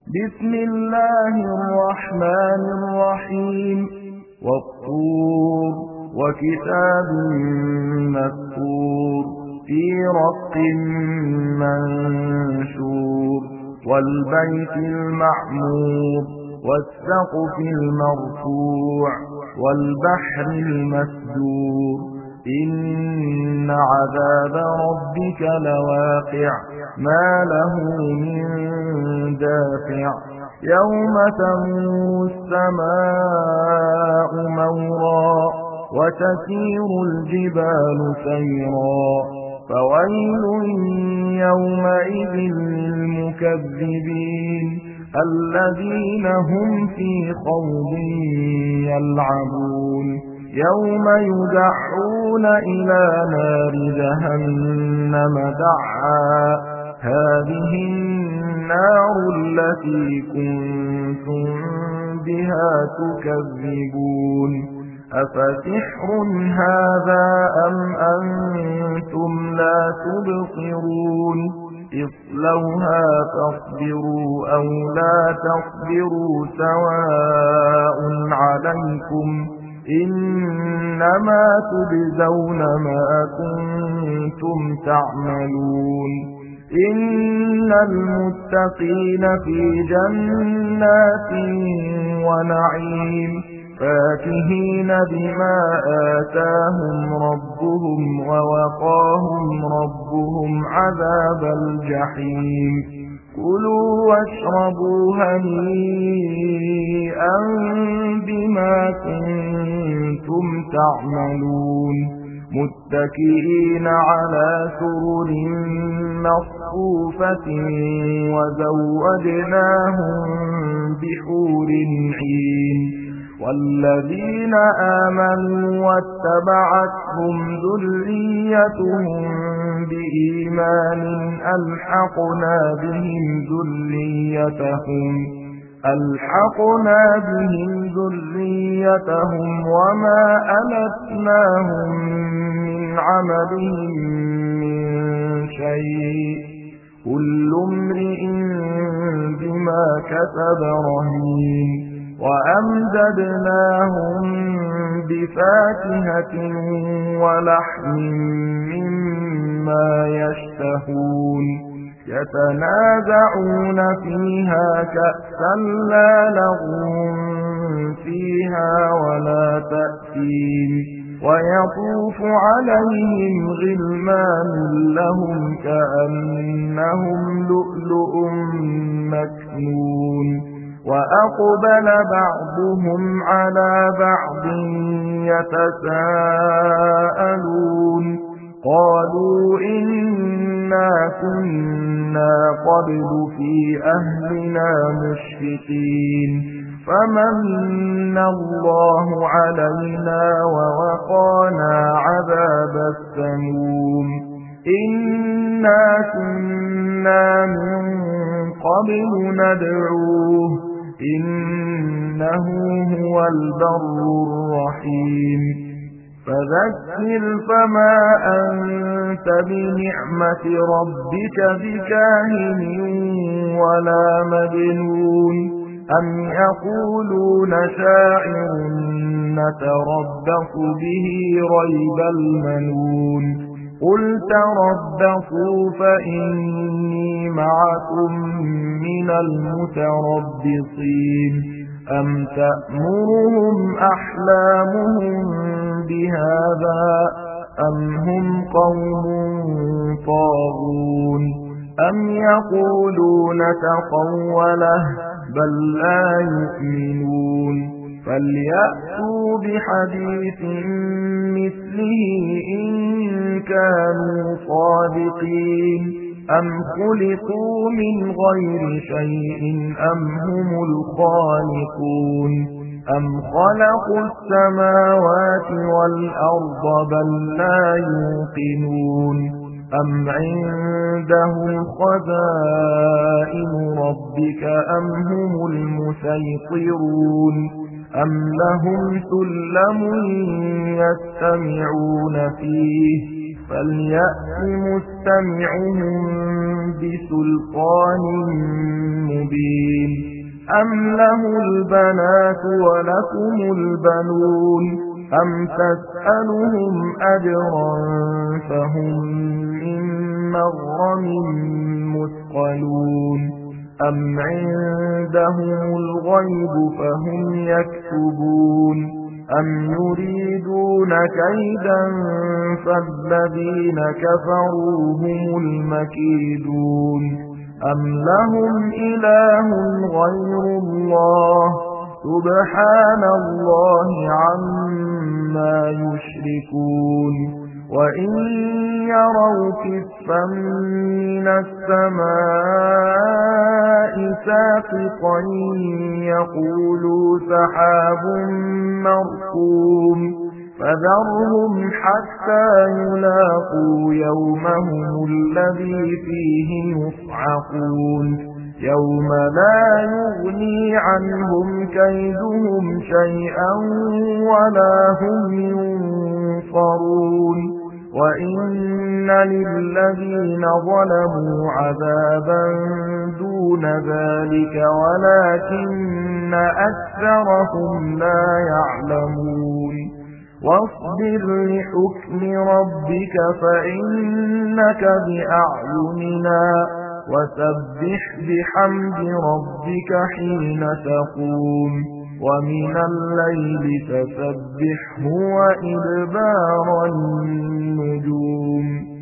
بسم الله الرحمن الرحيم والطور وكتاب مسطور في رق منشور والبيت المعمور والسقف المرفوع والبحر المسجور إن عذاب ربك لواقع ما له من دافع يوم تمور السماء مورا وتسير الجبال سيرا فويل يومئذ للمكذبين الذين هم في خوض يلعبون يوم يدعون إلى نار جهنم دعا هذه النار التي كنتم بها تكذبون أفسحر هذا أم أنتم لا تبصرون اصلوها فاصبروا أو لا تصبروا سواء عليكم إنما تجزون ما كنتم تعملون إن المتقين في جنات ونعيم فاكهين بما آتاهم ربهم ووقاهم ربهم عذاب الجحيم كلوا واشربوا هنيئا بما كنتم تعملون متكئين على سرر مصفوفة وزوجناهم بحور عين والذين آمنوا واتبعتهم ذريتهم بإيمان ألحقنا بهم ذريتهم وما ألتناهم من عملهم من شيء كل امرئ بما كسب رهين وأمددناهم بفاكهة ولحم مما يشتهون يتنازعون فيها كأسا لا لغو فيها ولا تأثيم ويطوف عليهم غلمان لهم كأنهم لؤلؤ مكنون وأقبل بعضهم على بعض يتساءلون قالوا إنا كنا قبل في أهلنا مشفقين فمن الله علينا ووقانا عذاب السموم إنا كنا من قبل ندعوه إنه هو البر الرحيم فذكر فما أنت بنعمة ربك بكاهن ولا مجنون أم يقولون شاعر نتربص به ريب المنون قل تربصوا فإني معكم من المتربصين أم تأمرهم أحلامهم بهذا أم هم قوم طاغون أم يقولون تقوله بل لا يؤمنون فليأتوا بحديث مثله إن كانوا صادقين أم خلقوا من غير شيء أم هم الخالقون أم خلقوا السماوات والأرض بل لا يوقنون أم عندهم خزائن ربك أم هم المسيطرون أم لهم سلم يستمعون فيه فليأت مستمعهم بسلطان مبين أم له البنات ولكم البنون أم تسألهم أجرا فهم من مغرم مثقلون أم عندهم الغيب فهم يكتبون أم يريدون كيدا فالذين كفروا هم المكيدون أم لهم إله غير الله سبحان الله عما يشركون وإن يروا كسفا من السماء ساقطا يقولوا سحاب مركوم فذرهم حتى يلاقوا يومهم الذي فيه يصعقون يوم لا يغني عنهم كيدهم شيئا ولا هم ينصرون وإن للذين ظلموا عذابا دون ذلك ولكن أكثرهم لا يعلمون واصبر لحكم ربك فإنك بأعيننا وسبح بحمد ربك حين تقوم ومن الليل فسبحه وإدبار النجوم